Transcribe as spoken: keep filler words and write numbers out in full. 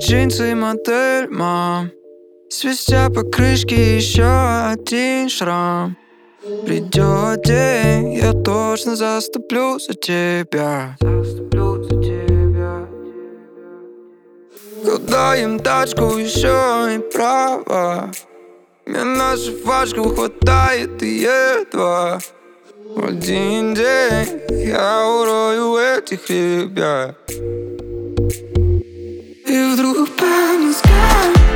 джинсы модель, мам. Свистя по крышке еще один шрам. Придет день, я точно заступлю за тебя. Заступлю за тебя. Когда им тачку еще и права, мне на жвачку хватает и едва. В один день я урою этих ребят. И вдруг по мозгам